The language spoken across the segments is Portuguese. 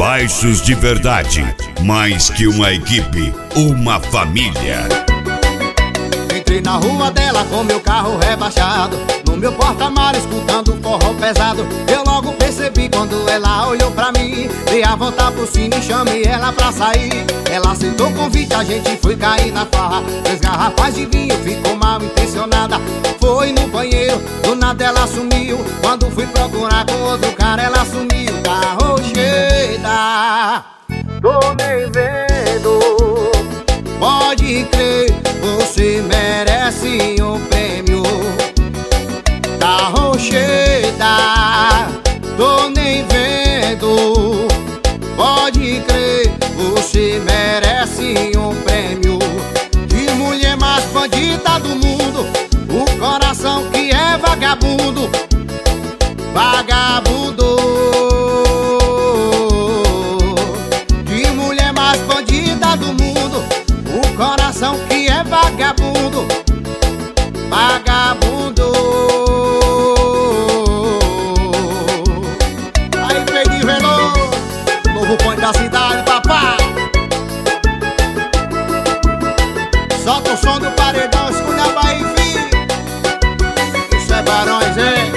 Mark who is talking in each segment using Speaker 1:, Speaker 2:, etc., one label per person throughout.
Speaker 1: Baixos de verdade, mais que uma equipe, uma família.
Speaker 2: Entrei na rua dela com meu carro rebaixado, no meu porta-malas escutando forró pesado. Eu logo percebi quando ela olhou pra mim, dei a volta por cima e chamei ela pra sair. Ela aceitou o convite, a gente foi cair na farra. 3 garrafas de vinho, ficou mal intencionada. Foi no banheiro, do nada ela sumiu. Quando fui procurar com outro cara, ela sumiu. Tá rocheda, tô nem vendo. Pode crer, você merece um prêmio. Tá rocheda, tô nem vendo. Pode crer, você merece um prêmio. De mulher mais bandida do mundo, o coração que é vagabundo. Vagabundo. De mulher mais bandida do mundo, o coração que é vagabundo. Vagabundo. Aí, Pedro Veloso, novo ponto da cidade, papai. Solta o som do paredão, escuta a Bahia, filho. Isso é Barões, hein?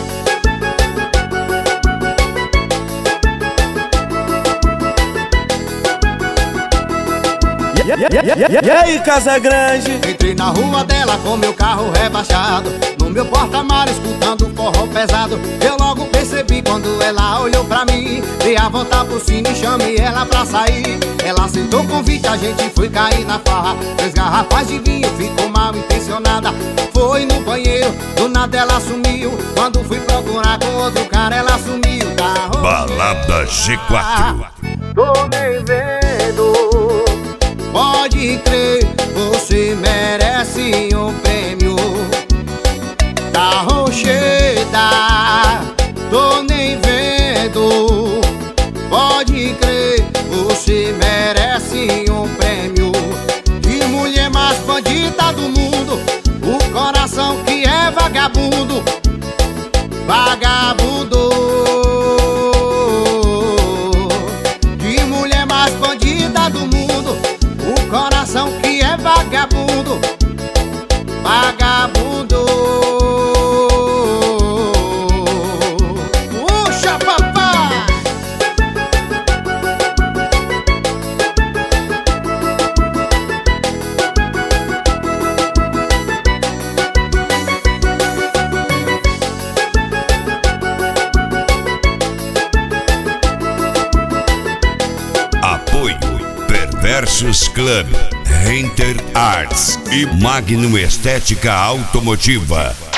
Speaker 3: E aí, Casa Grande?
Speaker 2: Entrei na rua dela com meu carro rebaixado, no meu porta-malas escutando forró pesado. Eu logo percebi quando ela olhou pra mim, dei a volta por cima e chamei ela pra sair. Ela aceitou o convite, a gente foi cair na farra. 3 garrafas de vinho, ficou mal intencionada. Foi no banheiro, do nada ela sumiu. Quando fui procurar com outro cara, ela sumiu. Tá
Speaker 1: Balada G4.
Speaker 2: tô nem vendo. Pode crer, você merece um prêmio. Tá rocheda, tô nem vendo. Pode crer, você merece um prêmio. De mulher mais bandida do mundo, o coração que é vagabundo. Vagabundo. De mulher mais bandida do mundo, o coração que é vagabundo. Vagabundo. Puxa, papai.
Speaker 1: Apoio Perversos Club, Renter Arts e Magnum Estética Automotiva.